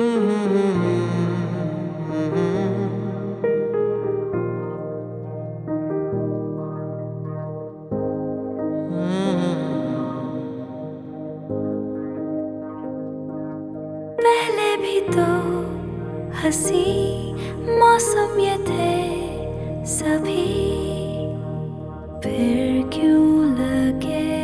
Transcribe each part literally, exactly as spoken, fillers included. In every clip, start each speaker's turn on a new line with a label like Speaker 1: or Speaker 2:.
Speaker 1: पहले भी तो हंसी मौसम ये थे सभी, फिर क्यों लगे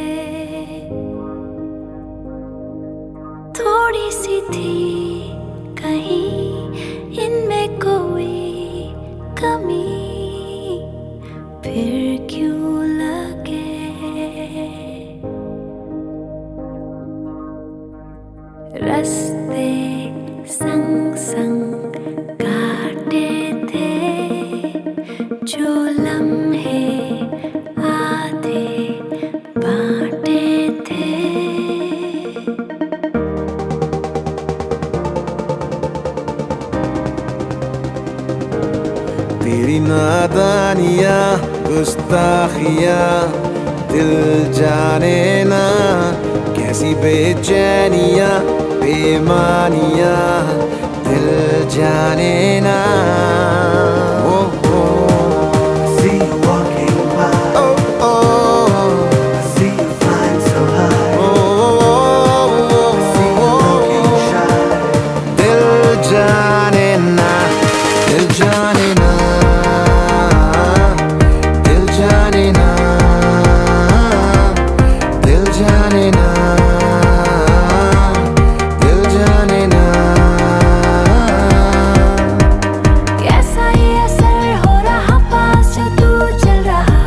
Speaker 1: थोड़ी सी थी कहीं इनमें कोई कमी, फिर क्यों लगे रास्ते संग संग काटे थे, जो लम्हे आधे बांटे थे।
Speaker 2: तेरी नादानियाँ गुस्ताखियाँ दिल जाने ना, कैसी बेचैनियाँ बेमानियाँ दिल जाने ना। ओ, ओ,
Speaker 3: See you walking by.
Speaker 2: O, O,
Speaker 3: I see you flying so high.
Speaker 2: O, O,
Speaker 3: I see you looking shy.
Speaker 2: दिल जाने ना, दिल जाने ना, दिल जाने ना, दिल जाने ना, दिल जाने ना।
Speaker 1: कैसा ये असर हो रहा पास जो तू चल रहा,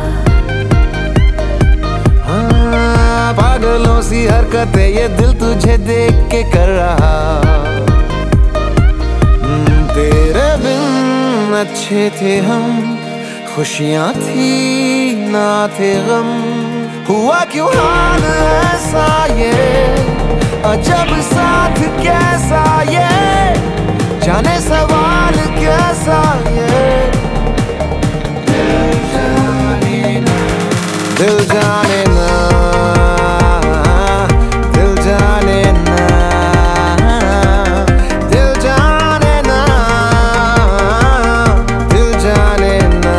Speaker 2: हाँ, पागलों सी हरकतें ये दिल तुझे देख के कर रहा। हम्म, तेरे बिन अच्छे थे हम, खुशियाँ थी ना थे गम, हुआ क्यों हाल ऐसा ये अजब साथ कैसा ये, जाने सवाल कैसा ये। दिल जाने ना, दिल जाने ना, दिल जाने ना, दिल जाने ना, दिल जाने ना।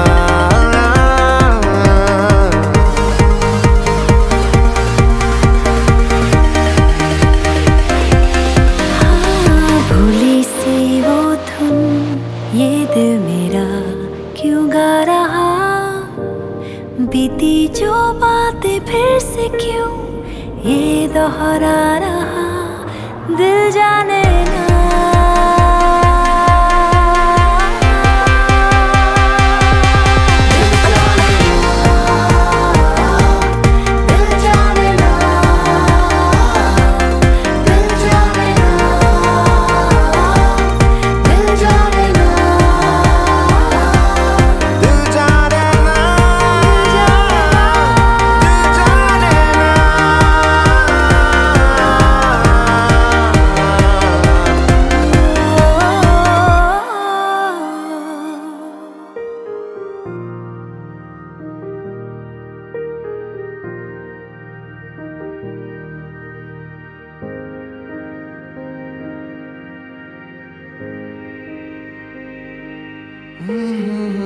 Speaker 1: हाँ, भूली सी वो धुन ये दिल मेरा क्यों गा रहा, बीती जो बातें फिर से क्यों ये दोहरा रहा, दिल जाने ना। दिल जाने ना, दिल जाने ना, दिल जाने ना,
Speaker 2: दिल जाने ना, दिल जाने ना।